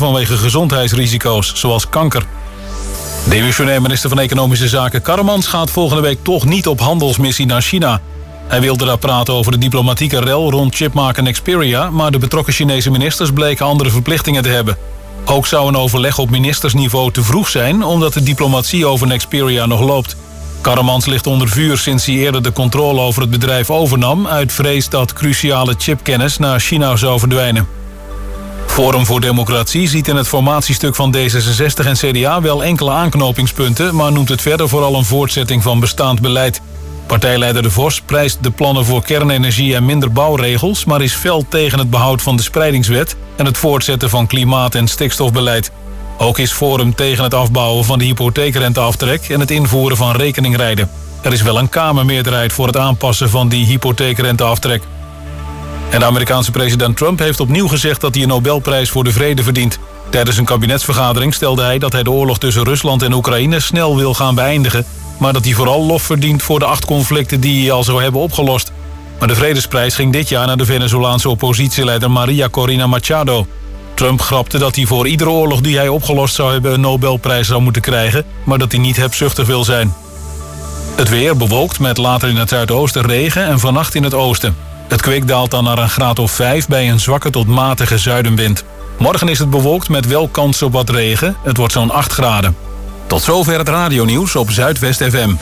vanwege gezondheidsrisico's, zoals kanker. Demissionair minister van Economische Zaken Karremans gaat volgende week toch niet op handelsmissie naar China. Hij wilde daar praten over de diplomatieke rel rond chipmaker Nexperia, maar de betrokken Chinese ministers bleken andere verplichtingen te hebben. Ook zou een overleg op ministersniveau te vroeg zijn, omdat de diplomatie over Nexperia nog loopt. Karremans ligt onder vuur sinds hij eerder de controle over het bedrijf overnam, uit vrees dat cruciale chipkennis naar China zou verdwijnen. Forum voor Democratie ziet in het formatiestuk van D66 en CDA wel enkele aanknopingspunten, maar noemt het verder vooral een voortzetting van bestaand beleid. Partijleider De Vos prijst de plannen voor kernenergie en minder bouwregels, maar is fel tegen het behoud van de spreidingswet en het voortzetten van klimaat- en stikstofbeleid. Ook is Forum tegen het afbouwen van de hypotheekrenteaftrek en het invoeren van rekeningrijden. Er is wel een Kamermeerderheid voor het aanpassen van die hypotheekrenteaftrek. En de Amerikaanse president Trump heeft opnieuw gezegd dat hij een Nobelprijs voor de vrede verdient. Tijdens een kabinetsvergadering stelde hij dat hij de oorlog tussen Rusland en Oekraïne snel wil gaan beëindigen, maar dat hij vooral lof verdient voor de 8 conflicten die hij al zou hebben opgelost. Maar de vredesprijs ging dit jaar naar de Venezolaanse oppositieleider Maria Corina Machado. Trump grapte dat hij voor iedere oorlog die hij opgelost zou hebben een Nobelprijs zou moeten krijgen, maar dat hij niet hebzuchtig wil zijn. Het weer bewolkt met later in het zuidoosten regen en vannacht in het oosten. Het kwik daalt dan naar een graad of 5 bij een zwakke tot matige zuidenwind. Morgen is het bewolkt met wel kans op wat regen. Het wordt zo'n 8 graden. Tot zover het radionieuws op Zuidwest FM.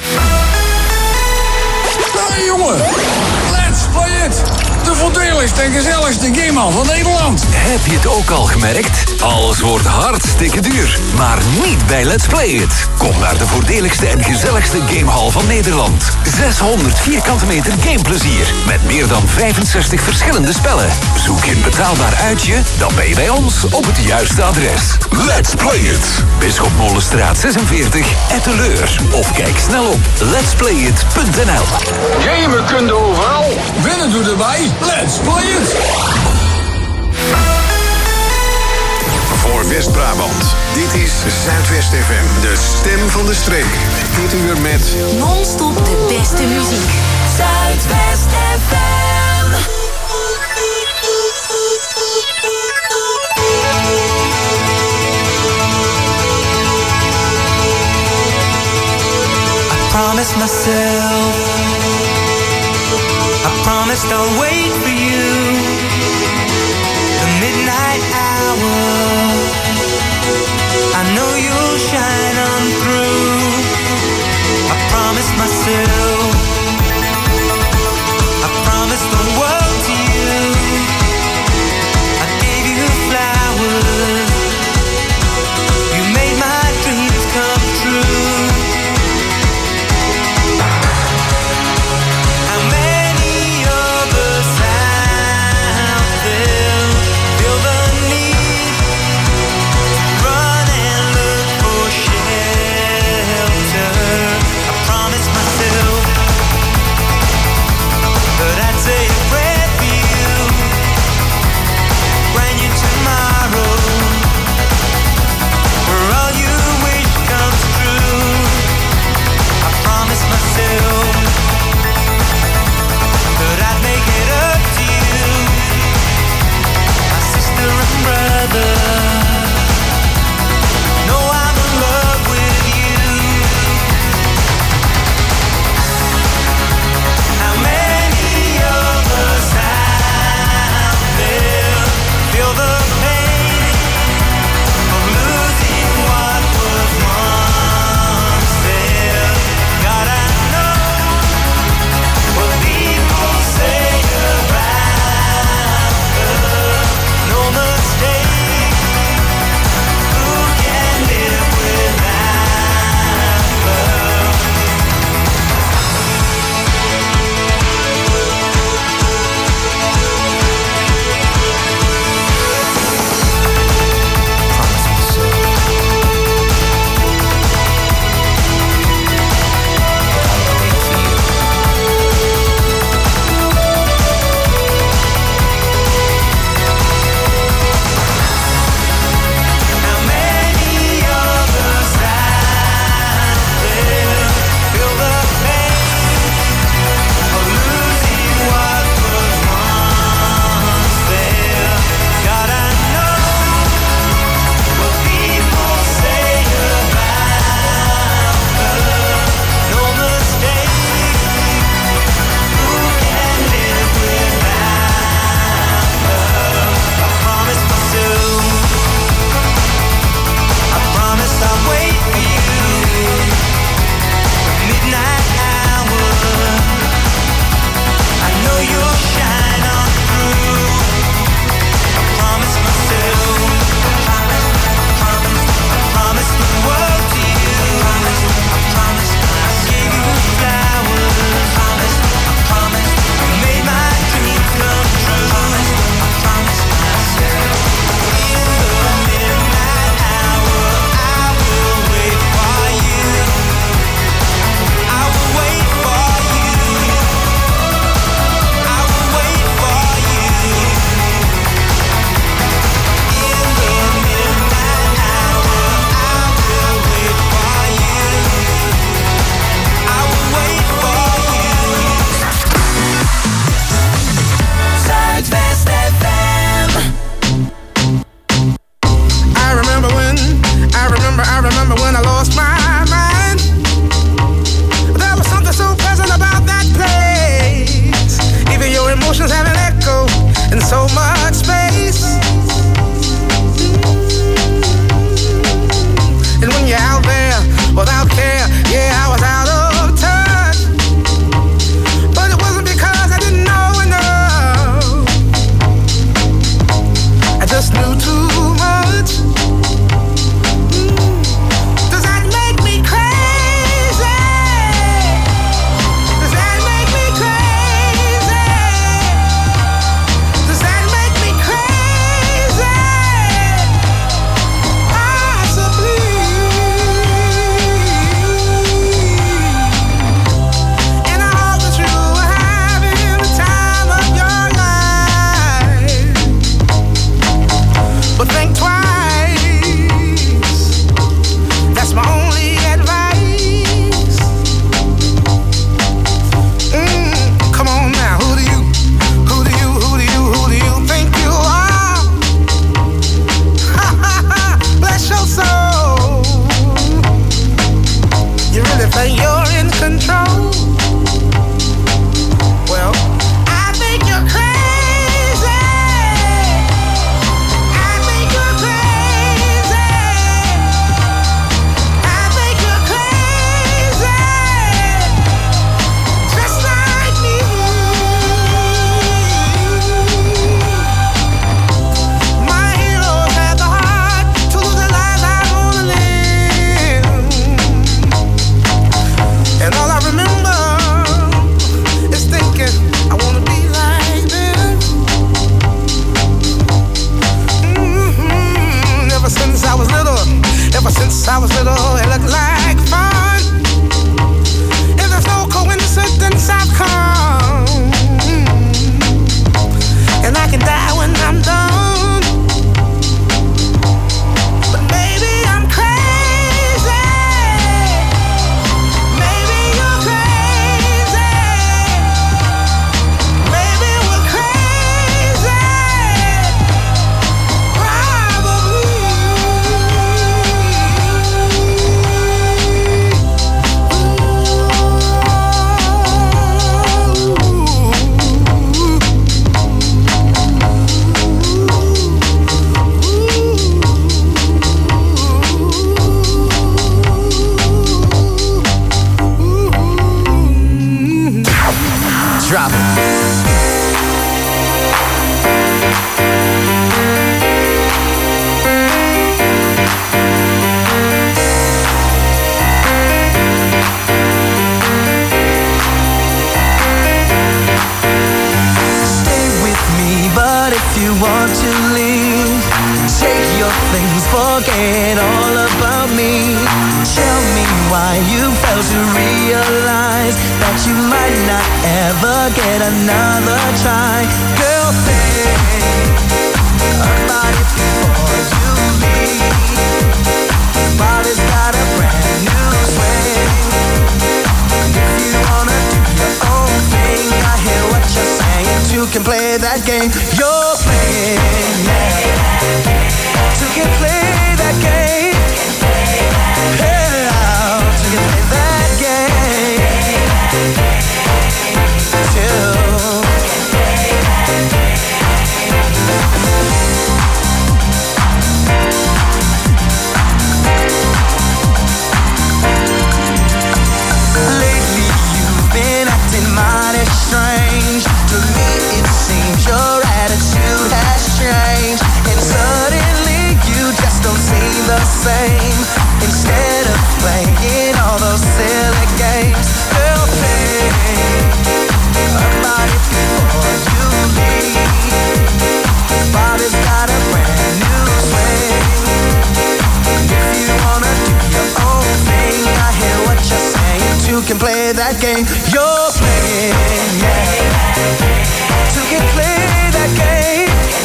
Hey jongen, let's play it! De voordeligste en gezelligste gamehal van Nederland. Heb je het ook al gemerkt? Alles wordt hartstikke duur, maar niet bij Let's Play It. Kom naar de voordeligste en gezelligste gamehal van Nederland. 600 vierkante meter gameplezier met meer dan 65 verschillende spellen. Zoek je een betaalbaar uitje, dan ben je bij ons op het juiste adres. Let's Play It. Bisschopmolenstraat 46, Etteleur. Of kijk snel op letsplayit.nl. Gamen kun je overal, winnen doe erbij. Let's play it! Voor West-Brabant, dit is Zuidwest FM, de stem van de streek. Dit uur met non-stop de beste muziek. Zuidwest FM. I promised myself, I promised I'll wait for you. The midnight hour, I know you'll shine on through. I promised myself, I promised the world to you. I gave you flowers, you made my dreams come true. Feel the need to run and look for shit. remember when I lost my mind. There was something so pleasant about that place. Even your emotions have an echo in so much space. And when you're out there without care, yeah, I was out of touch. But it wasn't because I didn't know enough. I just knew too much. Does that make me crazy? Does that make me crazy? Does that make me crazy? Possibly. And I hope that you are having the time of your life. But think twice. That's my only advice. Come on now, who do you think you are? Bless your soul. You really think you're in control? Well, I think you're crazy. I think you're crazy. I think you're crazy. Just like me. My heroes had the heart to lose the lives I wanna live. And all I remember is thinking I wanna be like them. Ever since I was little, it looked like fun. If there's no coincidence, I've come. And I can die when I'm done. But maybe I'm crazy. Maybe you're crazy. Maybe we're crazy. Probably. Drop it. Stay with me, but if you want to leave, take your things, forget all about me. Tell me why you failed to realize that you might not ever get another try. Girl, think about it before you leave. Body's got a brand new swing. If you wanna do your own thing, I hear what you're saying. You can play that game you're playing. You can play that game. Hey, you can play that game too. Lately you've been acting mighty strange. To me it seems your attitude has changed, and suddenly you just don't seem the same. Instead of playing all those silly games, girl, think about it before you leave. Body's got a brand new swing. If you wanna do your own thing, I hear what you're saying. You can play that game you're playing. You can play that game.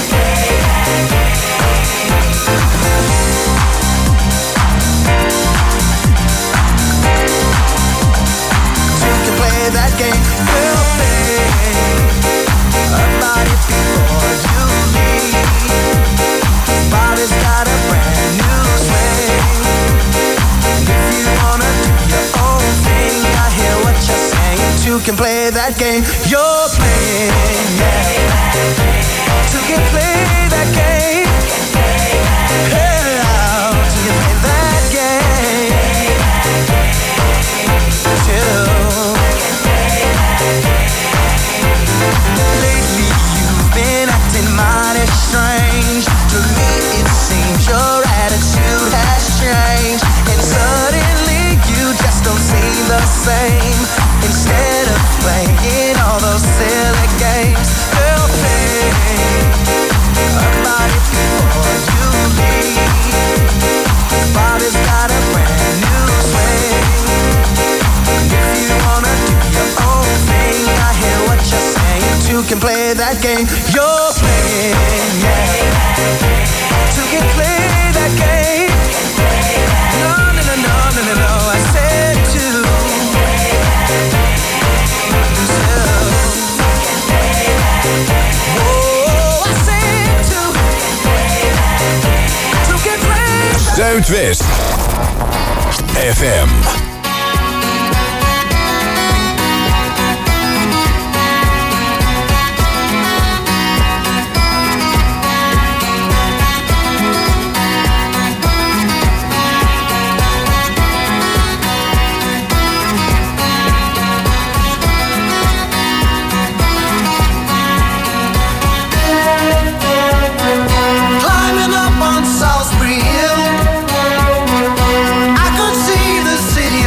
You can play that game. We'll play about it before you leave. Body's got a brand new swing. can play that game you're playing, yeah. Two can play that game. Hey, two can play that game. Two. Lately you've been acting mighty strange. To me it seems your attitude has changed, and suddenly you just don't seem the same. Instead of playing all those silly games, girl, play about it before you leave. Body's got a brand new swing. If you wanna do your own thing, I hear what you're saying. Two can play that game you're playing, yeah. Two can play that game. No, no, no, no, no, no, no. I said two. Zuidwest FM. Climbing up on Salisbury Hill, I could see the city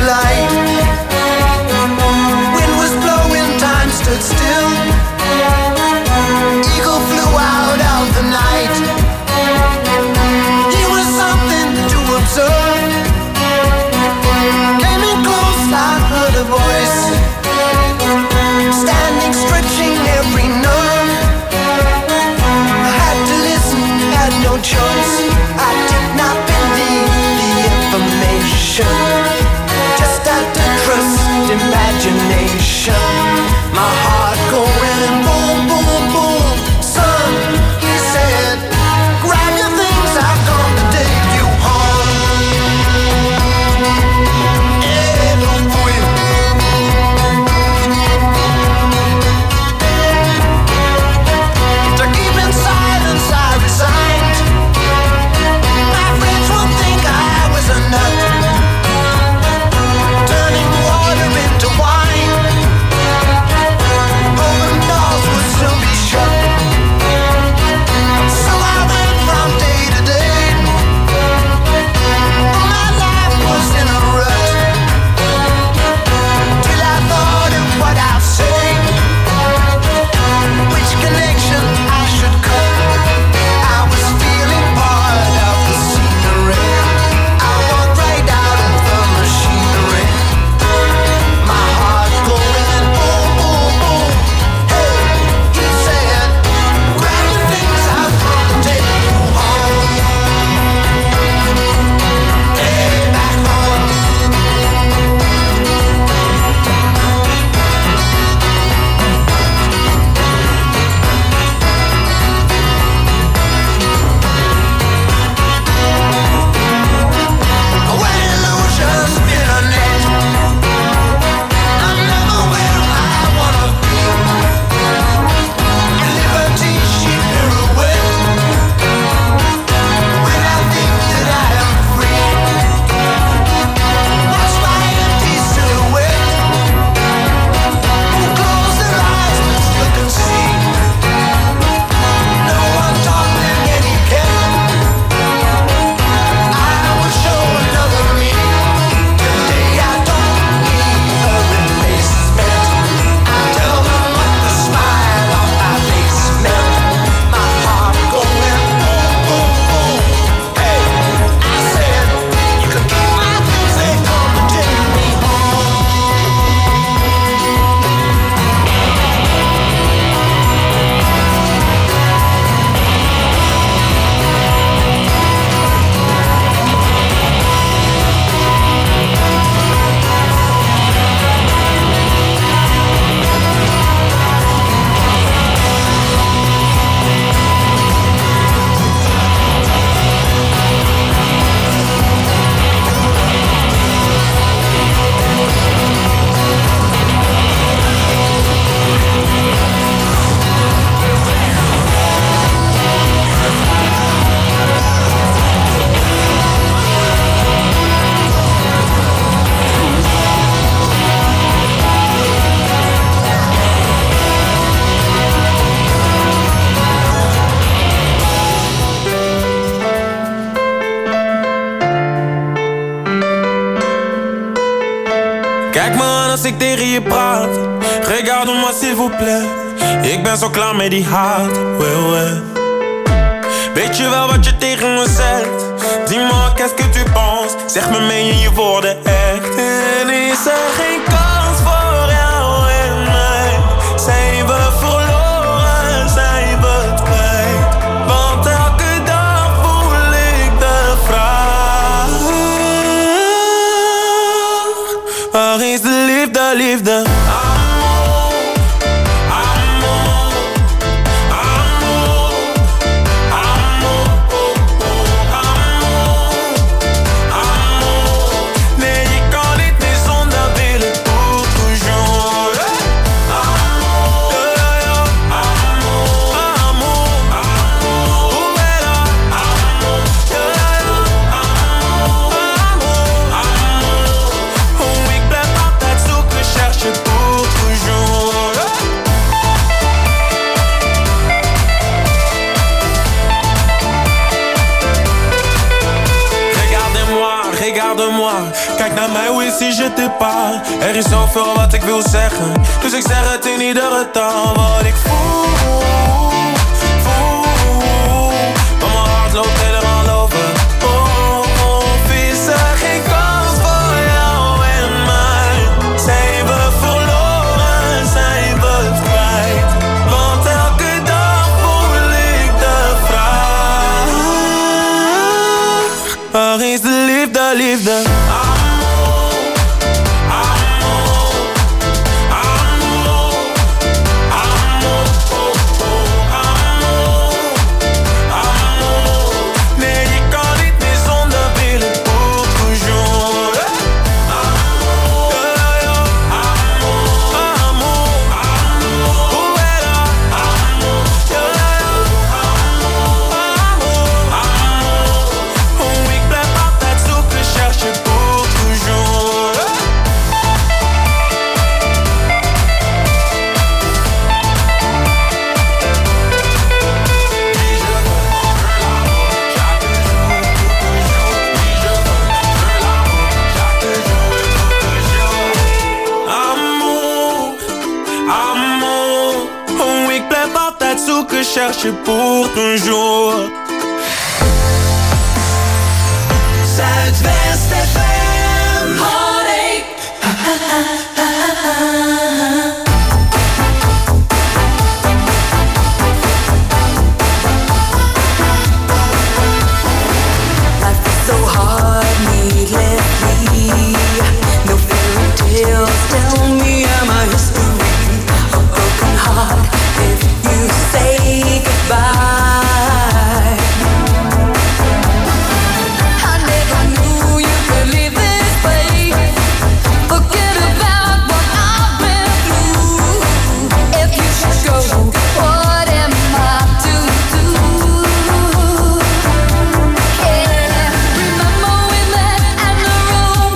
Kijk me aan als ik tegen je praat. Regarde-moi s'il vous plaît. Ik ben zo klaar met die haat. Ouais. Weet je wel wat je tegen me zegt? Dis-moi qu'est-ce que tu penses? Zeg me, meen je woorden echt? En is er geen kans voor jou en mij? Zijn we verloren, zijn we het kwijt? Want elke dag voel ik de vraag: waar is de liefde, liefde? Kijk naar mij, hoe is die je te pas? Er is zoveel wat ik wil zeggen, dus ik zeg het in iedere taal. Wat ik voel, maar mijn hart loopt helemaal over. Is er geen kans voor jou en mij? Zijn we verloren, zijn we het kwijt? Want elke dag voel ik de vraag: waar is de liefde, liefde? Cherche pour toujours. Zuidwest FM. Heartache. Life is so hard, needlessly. No fairy tales tell me I'm a history. A broken heart if you say goodbye. I never knew you could live this way. Forget about what I've been through. If you should go, what am I to do? Yeah, remember we met at the road.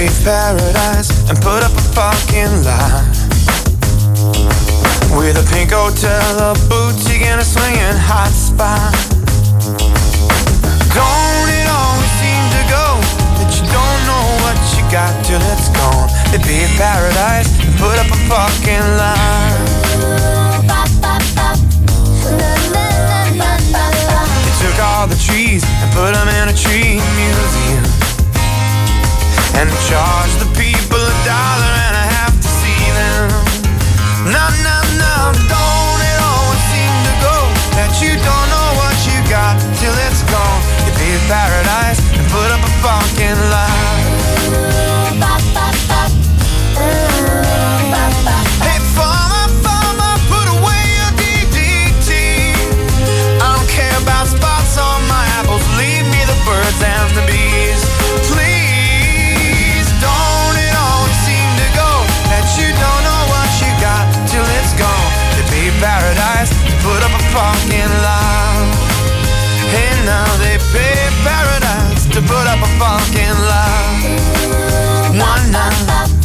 pave paradise and put up a parking lot with a pink hotel, a boutique, and a swinging hot spot. Don't it always seem to go that you don't know what you got till it's gone? They pave paradise and put up a parking lot. They took all the trees and put them in a tree museum and charged the people $1.50 to see them. No, no, no, don't it always seem to go that you don't know what you got till it's gone? You pave paradise and put up a parking lot. Hey, farmer, put away your DDT. I don't care about spots on my apples, leave me the birds and the bees. Please, don't it always seem to go that you don't know what you got till it's gone? They pave paradise, put up a parking lot. Hey, now they pave paradise to put up a parking lot. One night.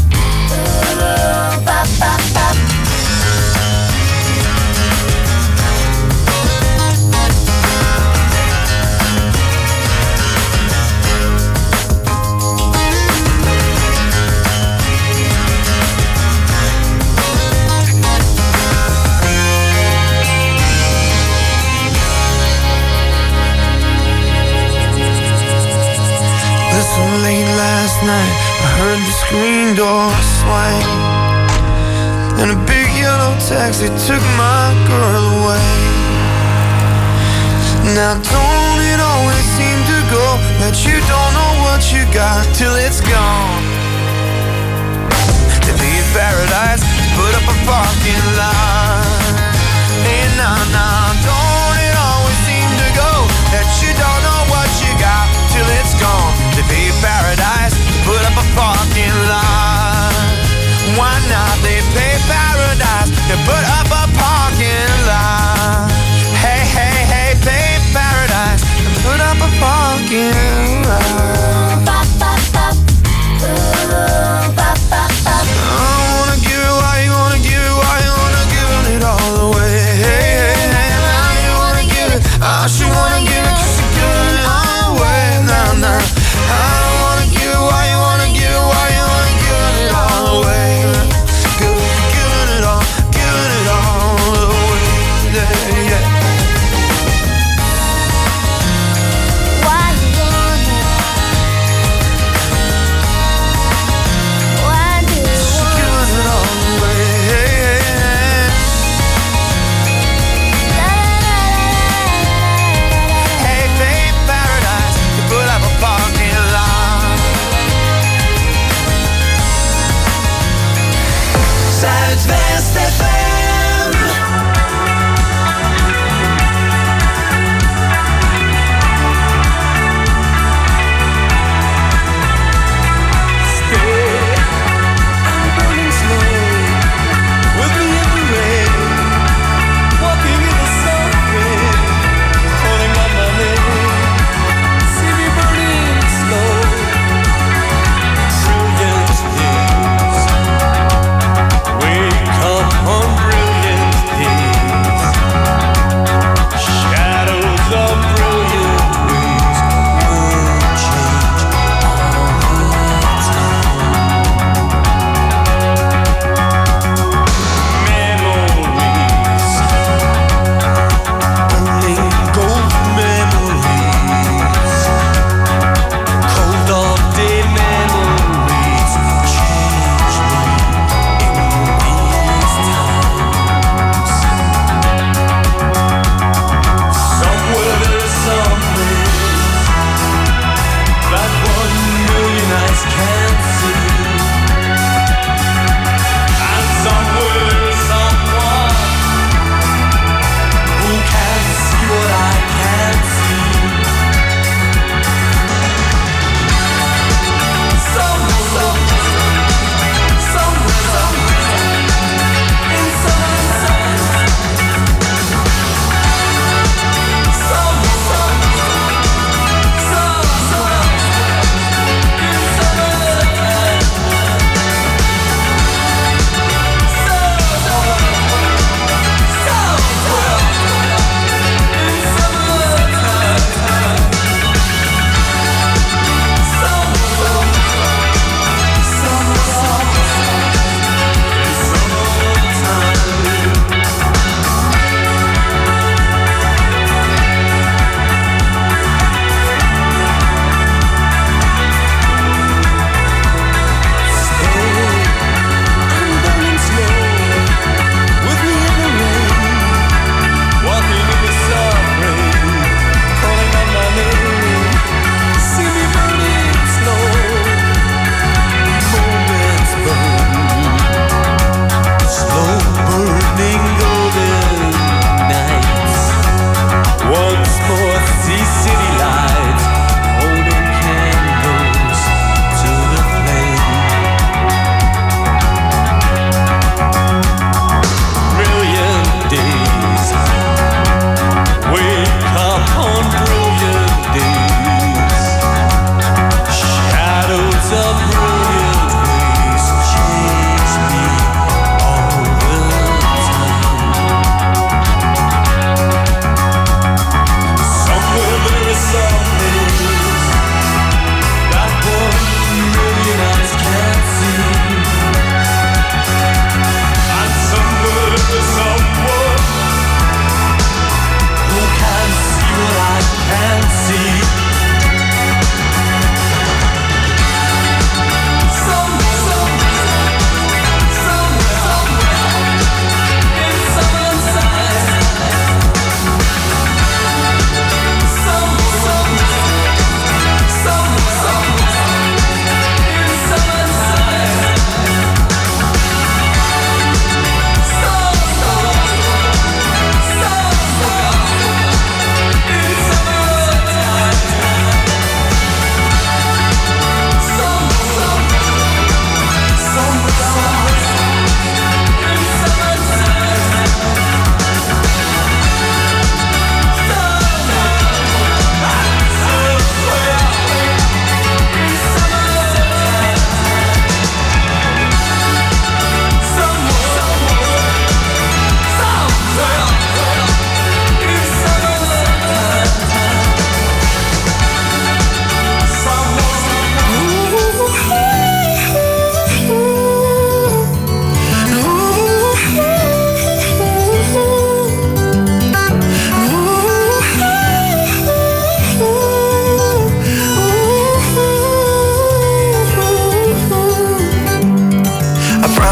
Late last night, I heard the screen door swing, and a big yellow taxi took my girl away. Now don't it always seem to go that you don't know what you got till it's gone? They pave paradise, put up a parking lot. Hey, nah, nah, don't it always seem to go that you don't know what you got till it's gone? They pave paradise, put up a parking lot. Why not? They pave paradise, they put up a parking lot. Hey, hey, hey, pave paradise, and put up a parking lot. I wanna give it, why you wanna give it, why you wanna give it all away? Hey, hey, hey, now you wanna give it, I sure wanna give it, 'cause you're giving it all away. Nah, nah, I don't wanna give it, why you wanna give it, why you wanna give it all away? Giving it all, giving it all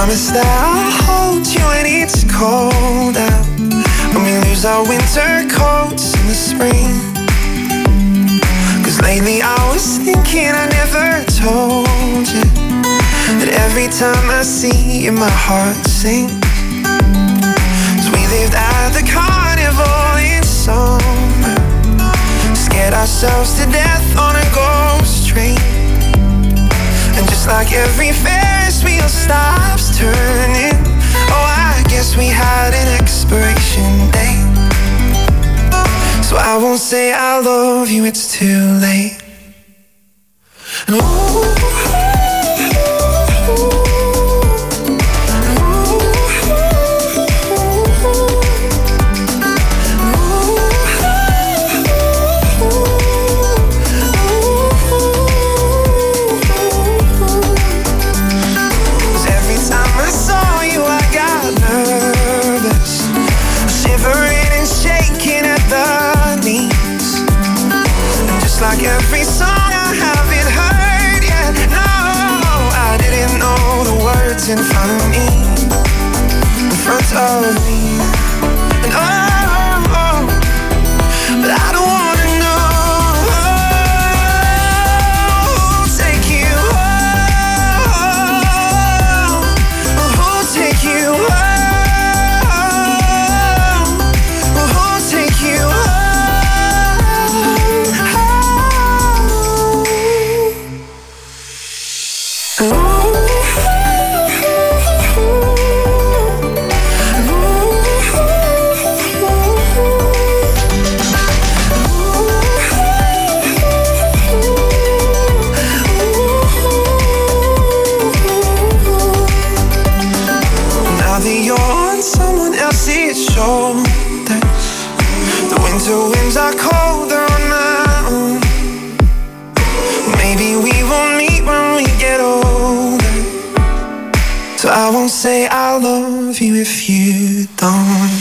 Promise that I'll hold you when it's cold out, when we lose our winter coats in the spring. Cause lately I was thinking I never told you that every time I see you my heart sinks. Cause we lived at the carnival in summer, scared ourselves to death on a ghost train. And just like every Ferris wheel stops turning, oh, I guess we had an expiration date. So I won't say I love you, it's too late. And like every song I haven't heard yet. No, I didn't know the words in front of me, in front of me. And oh, but I don't wanna know who'll take you home, who'll take you home, who'll take you home. The winter winds are colder on my own. Maybe we will meet when we get older. So I won't say I love you if you don't.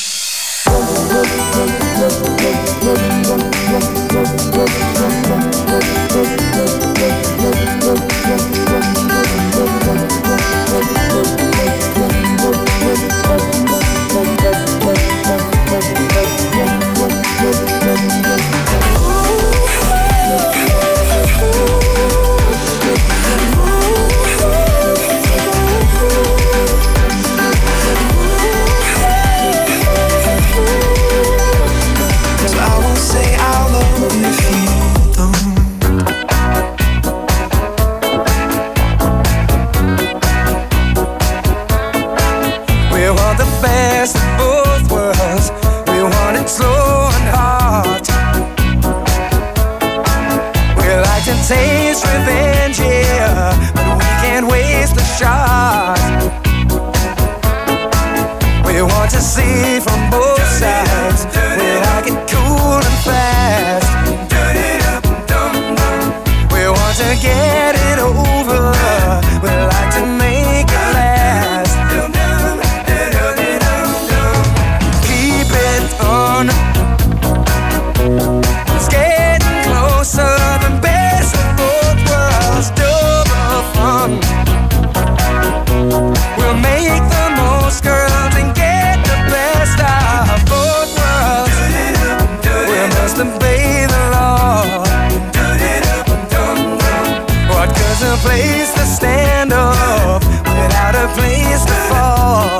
Taste revenge, yeah, but we can't waste a shot. We want to see from both sides. We like it cool and fast. We want to get it over. We like to make it last. Keep it on. It's getting closer than best of both worlds. Double fun. We'll make the most, girls, and get the best of both worlds. We must obey the law. What good's a place to stand up without a place to fall?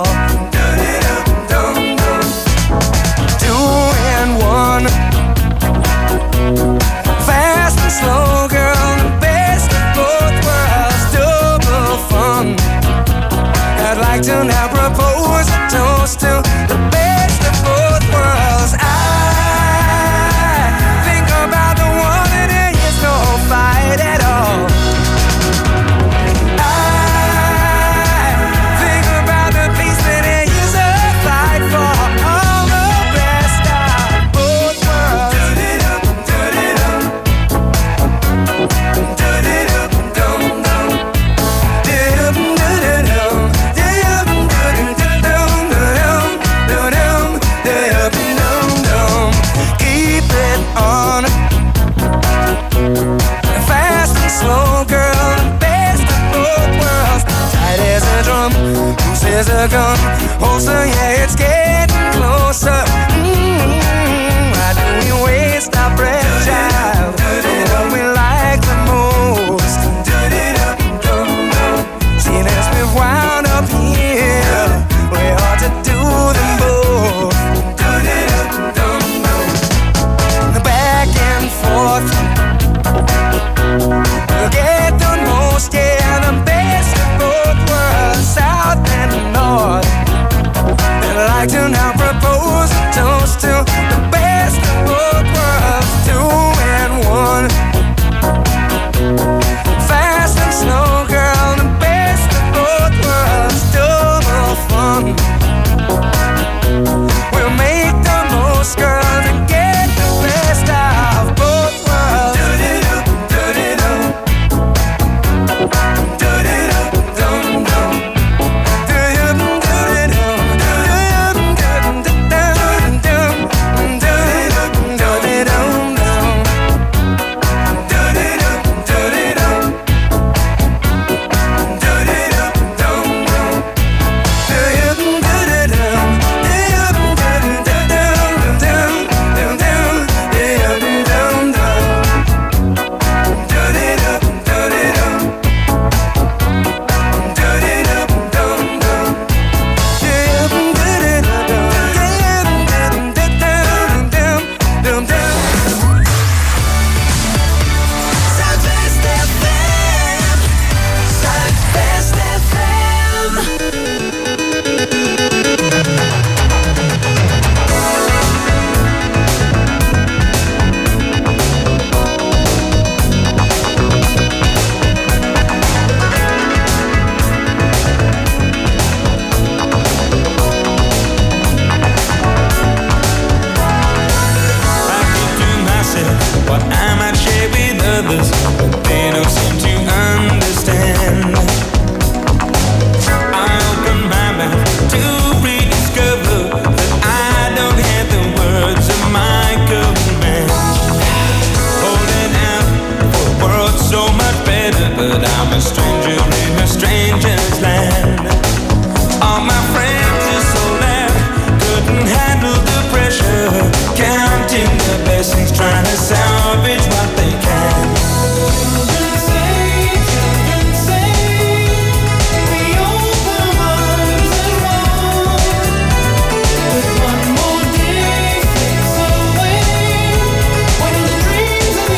2 and 1. Fast and slow, girl, the best of both worlds. Double fun. I'd like to now propose a toast to the best of both worlds. I think about the one and there is no fight at all. I think There's a gun holster, yeah, it's getting closer. Why do we waste our breath, child? What we like the most. See, let's be wound up here. We ought to do them both. Back and forth. We'll get the most, yeah, the best of both worlds, south and north. I'd like to now propose a toast to the best of both worlds, 2 and 1. Fast and slow, girl, the best of both worlds, double fun. We'll make the most, girl, to get the best of both worlds.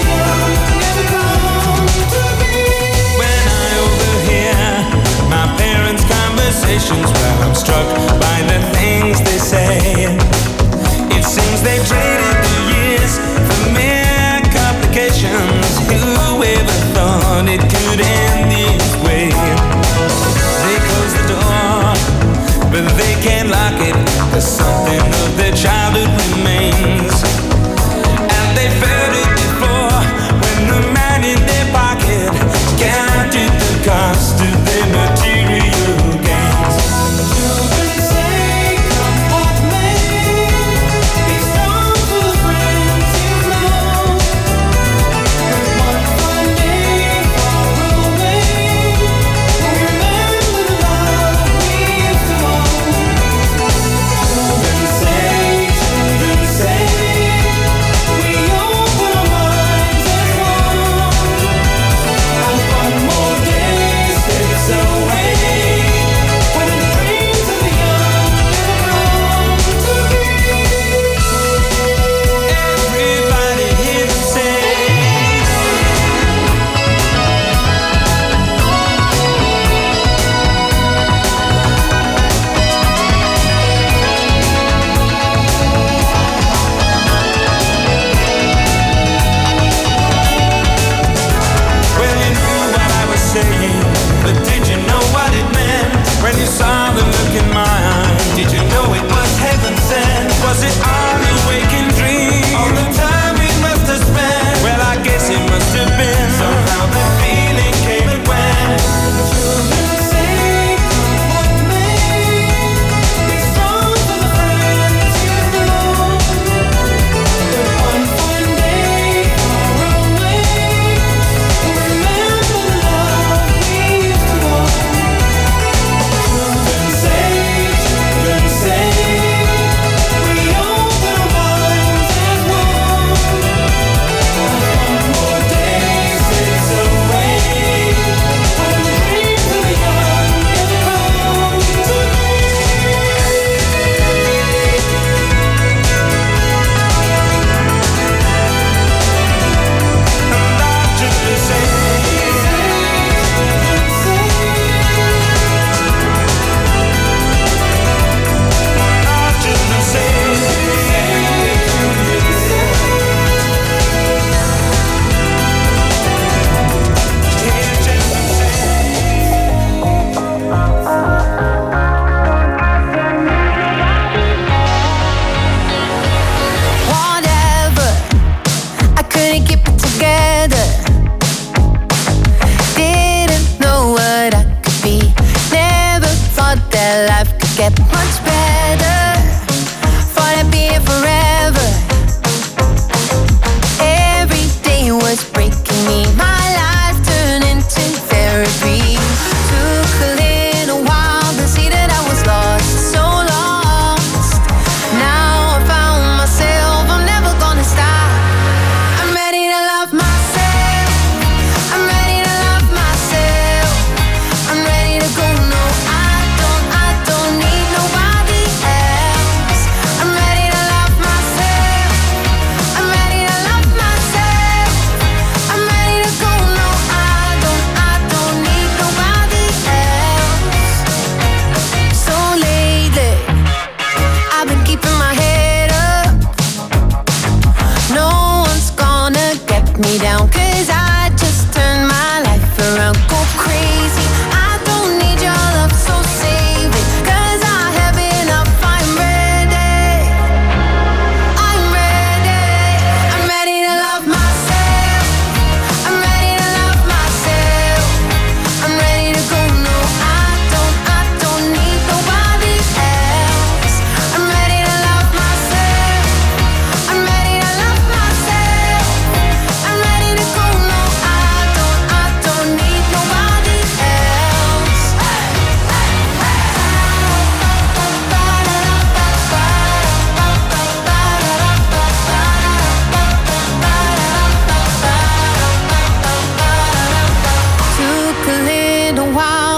My parents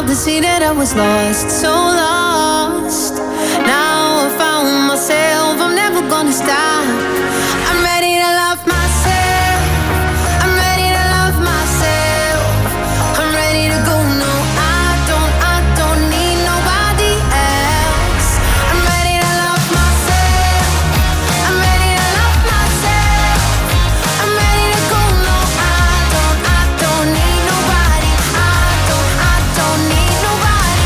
to see that I was lost, so lost. Now I found myself, I'm never gonna stop. I'm ready to love myself. I'm ready to love myself. I'm ready to go. No, I don't need nobody else. I'm ready to love myself. I'm ready to love myself. I'm ready to go. No, I don't need nobody. I don't need nobody.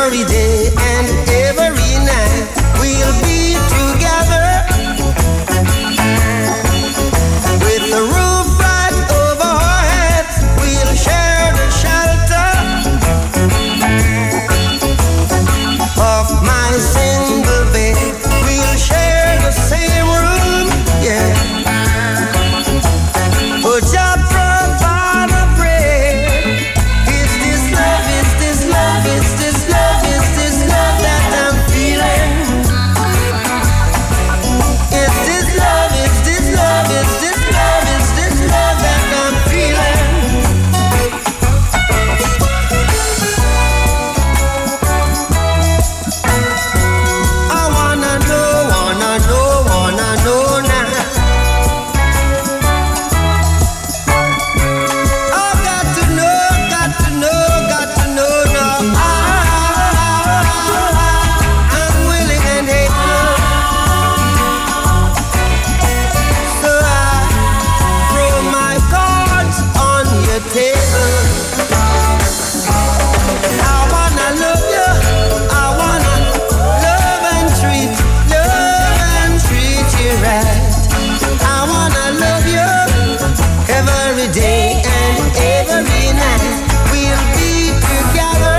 every day and every night we'll be together with the roof right over our heads. We'll share the shelter of my single bed. We'll share the same room, yeah. But just provide a bread. Is this love? Is this love? Is this love? Is this love that I'm feeling? Is this love? Is this love? Is this love? Is this love that I'm feeling? I wanna know now. I got to know now. I'm willing and able, so I throw my cards on your table. I wanna love you. I wanna love and treat you right. I wanna love you every day and every night. We'll be together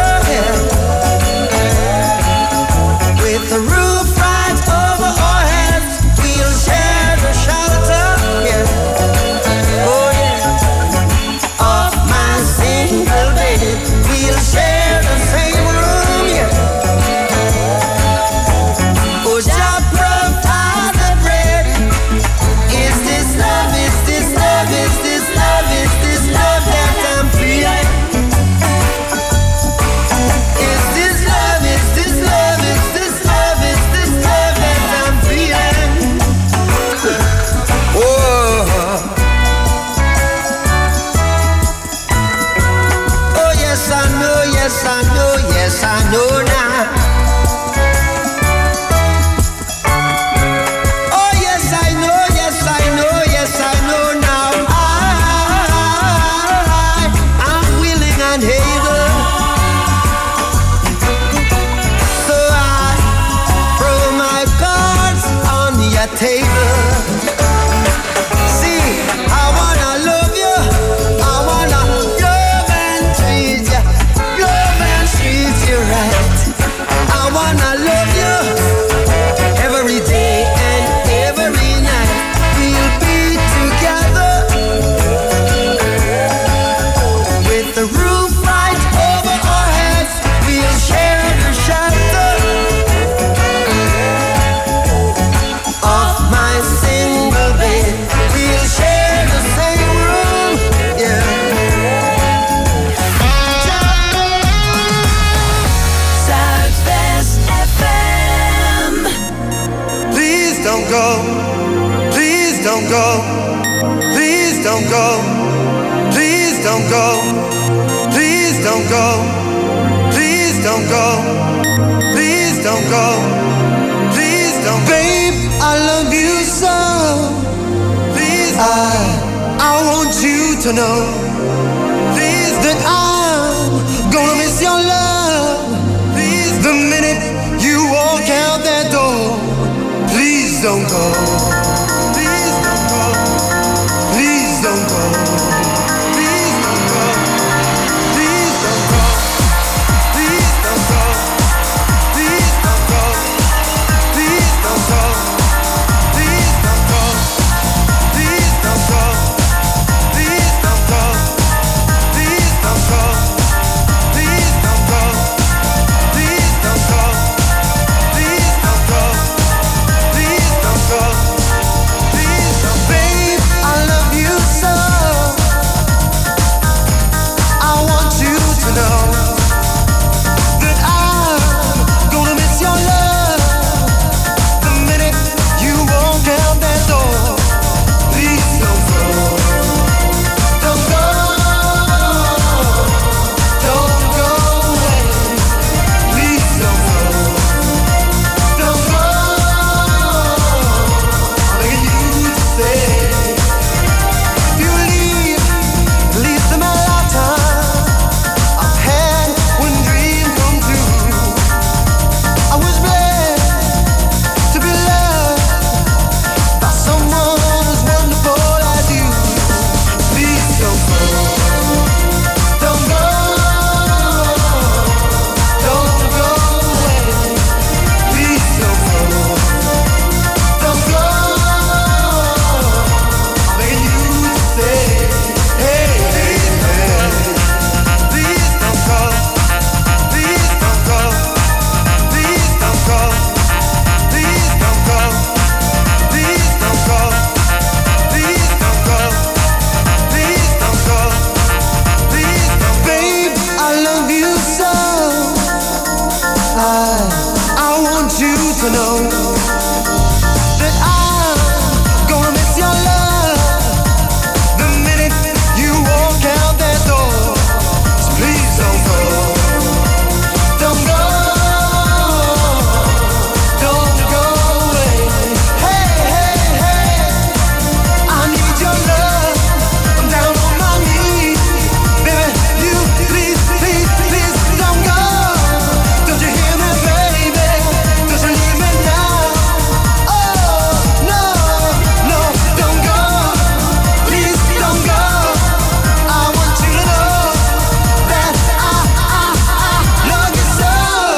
with the roof right over our heads. We'll share the shelter, yeah. Oh yeah, of my single bed. We'll share the same room, yeah. Oh, just provide the bread. Is this love? Is this love? Is this love? Is this love that I'm feeling? Is this love? Is this love? Is this love? Is this love that I'm feeling? Oh, oh yes I know, yes I know, yes I know now. Oh yes I know, yes I know, yes I know now. I'm willing and able, so I throw my cards on your table. See, I wanna love you, I wanna love and treat you right. I wanna love you every day and every night. We'll be together with the roof right over our heads. We'll share the shelter of my single bed. We'll share the same room, yeah. Zuidwest FM. Please don't go. Please don't go. Please don't go. Please don't go. Please don't go. Please don't go. Please don't go. Please don't go. Babe, I love you so. Please, I want you to know. Please, that I'm gonna miss your love. Please, the minute you walk out that door. Please don't go. Please don't go. Please don't go. Please don't go. Please don't go. Please don't go. Please don't go. Please don't go. Please don't go. Please don't go. Please don't go. Please don't go. Please don't go. Please don't go. Please don't go. Please don't go. to know that I'm gonna miss your love the minute you walk out that door. So please don't go, don't go, don't go away. Hey, hey, hey, I need your love. I'm down on my knees, baby. You please, please, please don't go. Don't you hear me, baby? Don't you leave me now? Oh no, no, don't go. Please don't go. I want you to know that I love you so.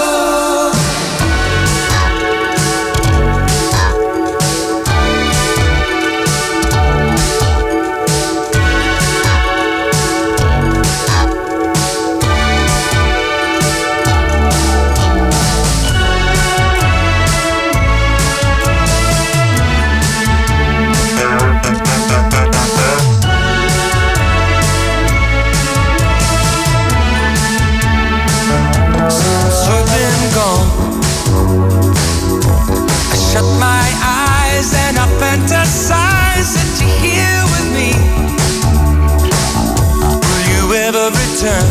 Since you've been gone, I shut my eyes and I fantasize that you're here with me. Will you ever return?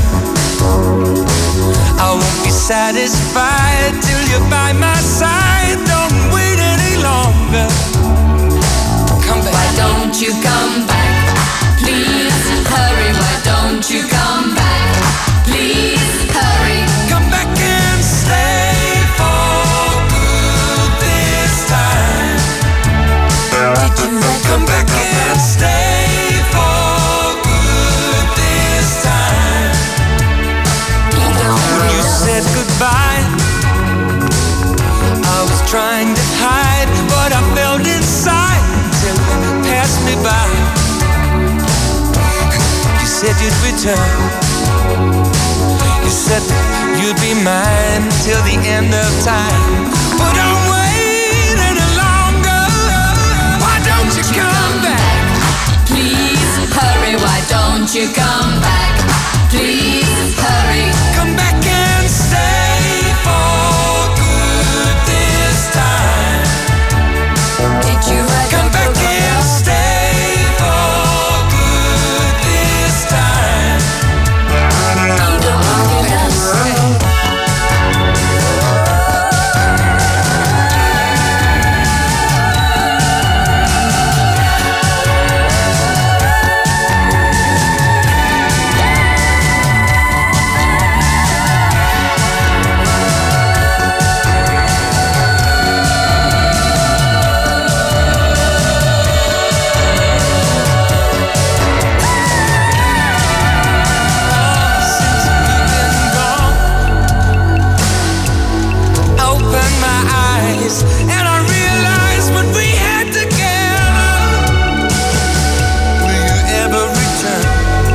I won't be satisfied till you're by my side. Don't wait any longer. Come back. Why don't you come back? Please hurry, why don't you come back? Please hurry. Come back and stay for good this time. Come back and stay for good this time. When you said goodbye, I was trying to hide what I felt inside until you passed me by. You said you'd return. You said you'd be mine till the end of time. But don't wait any longer. Why don't you come back? Please hurry, why don't you come back? Please hurry. Come back and stay for good this time. Did you write Come a back book and about stay for good this time. And I realized what we had together. Will you ever return?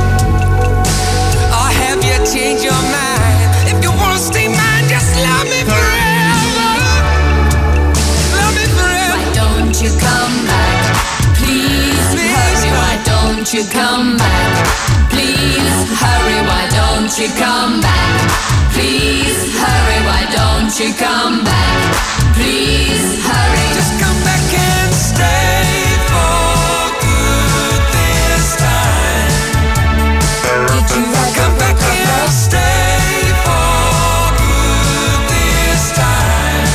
Or have you changed your mind? If you wanna stay mine, just love me forever. Love me forever. Why don't you come back? Please hurry, why don't you come back? Please hurry, why don't you come back? Please hurry, why don't you come back? Please hurry. Just come back and stay for good this time. Did you write Come a back book and about stay for good this time.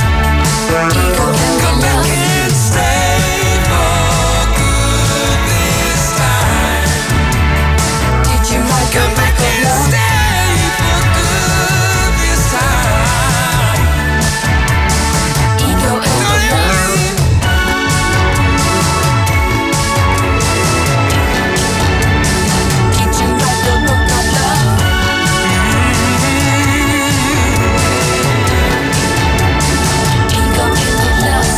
Come back and stay for good this time. Did you write a Come back book and about stay for good this time. ego and Don't ever love? leave. Did you write a book of love? Ego and love.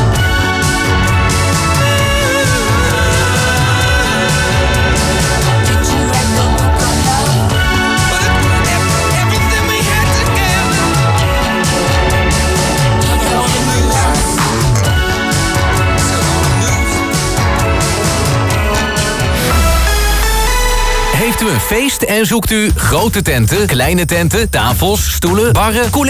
Did you write a book of love? But everything we had together. Ego and love. Heeft u een feest en zoekt u grote tenten, kleine tenten, tafels, stoelen, barren, koelingen?